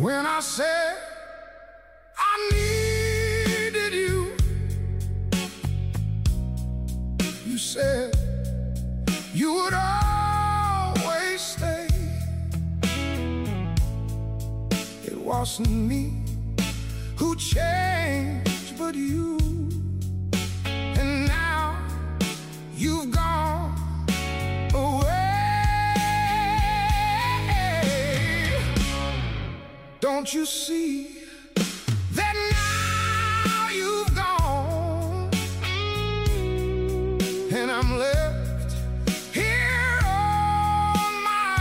When I said I needed you, you said you would always stay. It wasn't me who changed, but you. And now you've gone away. Don't you see that now you've gone, and I'm left here on my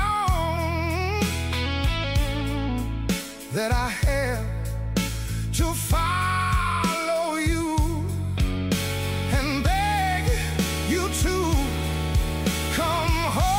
own, that I have to follow you and beg you to come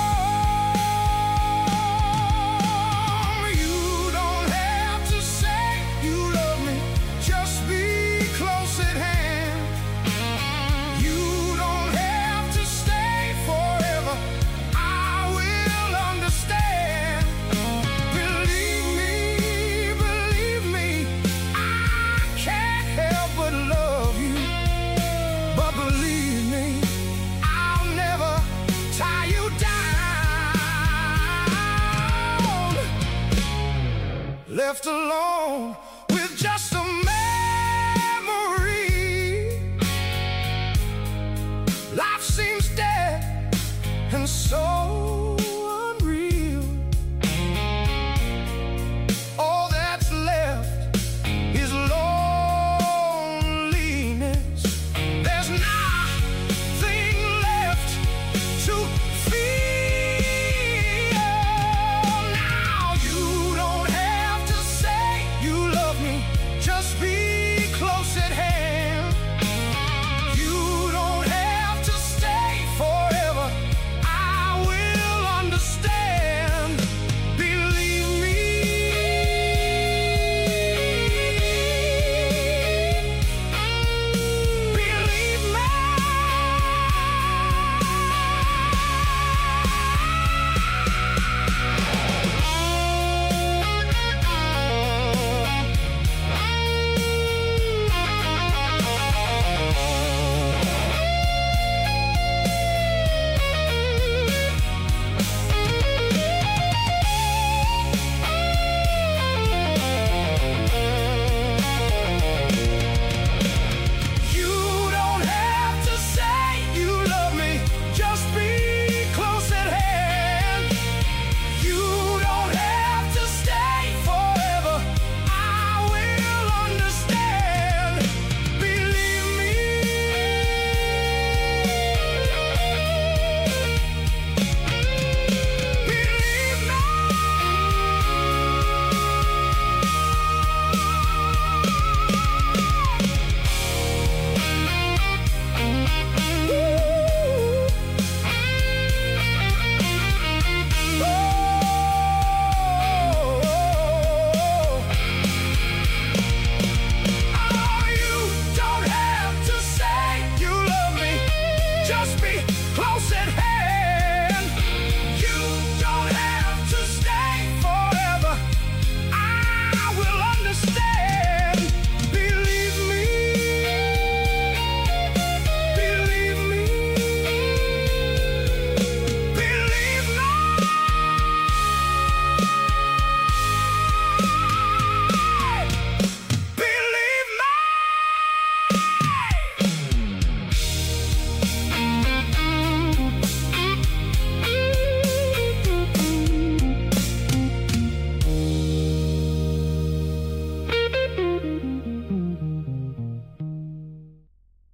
home. You don't have to say you love me, just be close at hand. You don't have to stay forever, I will understand. Believe me, I can't help but love you. But believe me, I'll never tie you down. Left alone with just a man